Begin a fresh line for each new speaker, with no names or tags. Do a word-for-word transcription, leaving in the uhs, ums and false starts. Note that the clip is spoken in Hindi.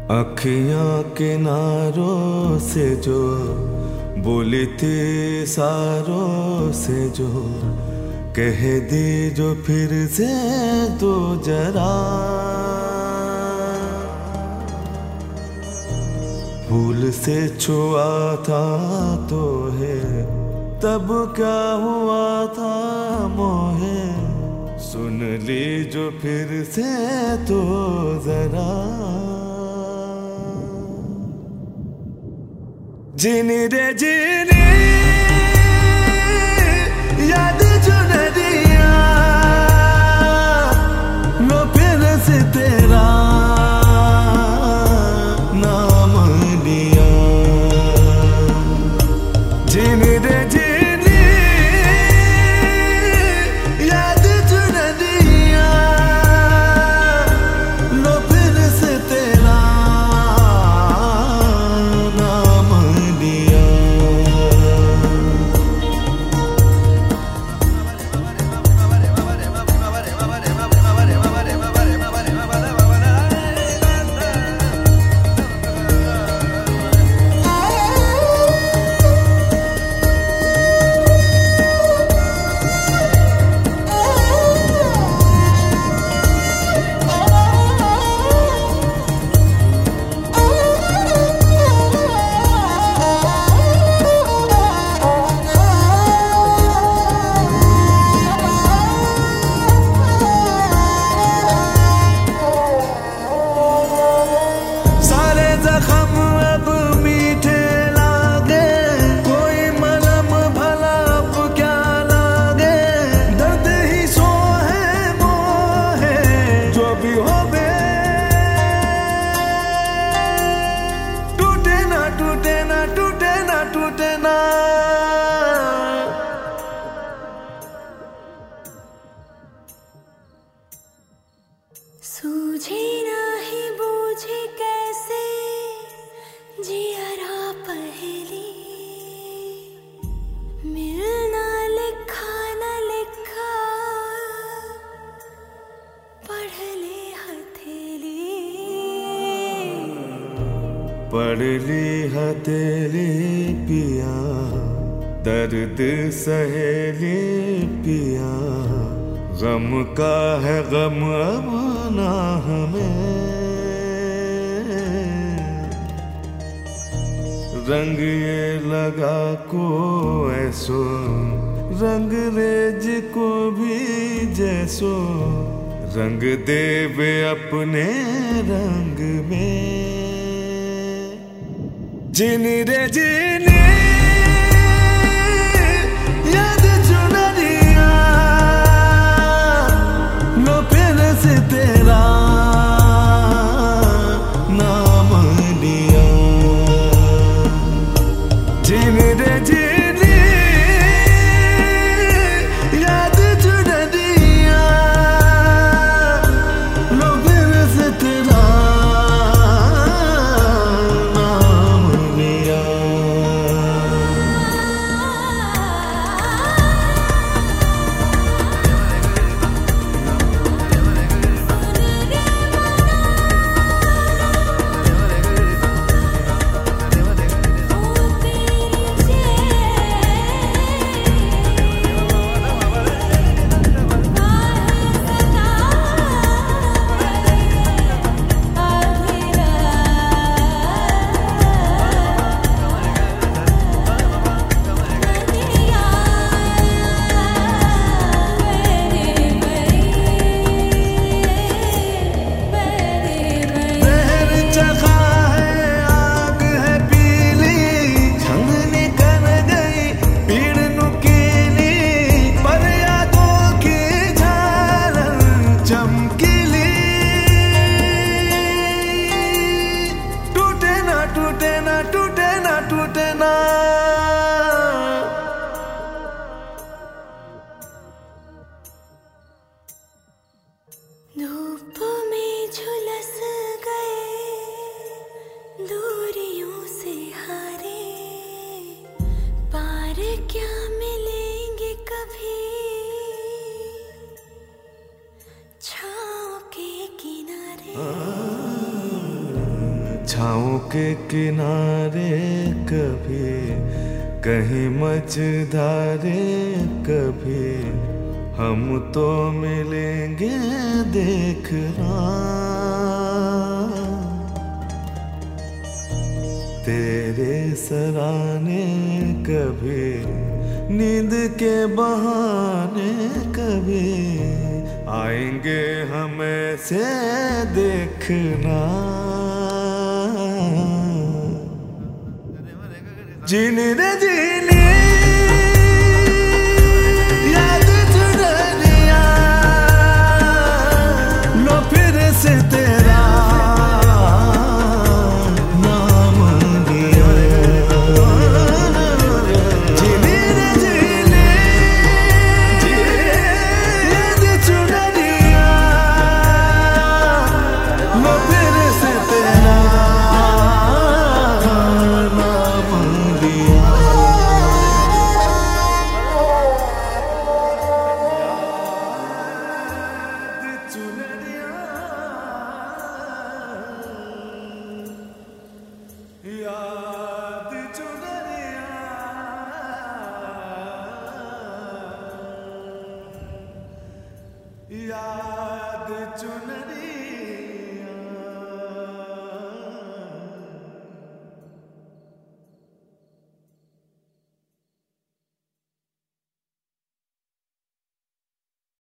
अखियां किनारों से जो बोली थी सारों से जो कह दी जो फिर से तो जरा भूल से छुआ था तो है तब क्या हुआ था मोहे सुन ली जो फिर से तो जरा जीनी रे जीनी याद चुन दिया लो फिर से तेरा नाम लिया जीनी रे जीनी याद चुन दिया लो फिर से तेरा
सूझे नाही बूझे कैसे जियरा पहली मिलना लिखा न लिखा पढ़ ले हथेली
पढ़ ली हथेली पिया दर्द सहेली पिया गम का है गम अब ना हमें रंग ये लगा को ऐसो रंग रेज को भी जैसो रंग दे वे अपने रंग में जीनी रे जीनी याद चुन दिया लो फिर से तेरा नाम लिया जीनी रे जीनी याद चुन दिया लो फिर से तेरा नाम लिया। छाँव के किनारे कभी कहीं मझधारे कभी हम तो मिलेंगे देखना। तेरे सराने कभी नींद के बहाने कभी आएंगे हमें से देखना। जीने रे जीने याद चुरानिया लो फिर से तेरा नाम लिया। जीने रे जीने याद चुरानिया लो फिर से तेरा याद चुनरिया याद चुनरिया।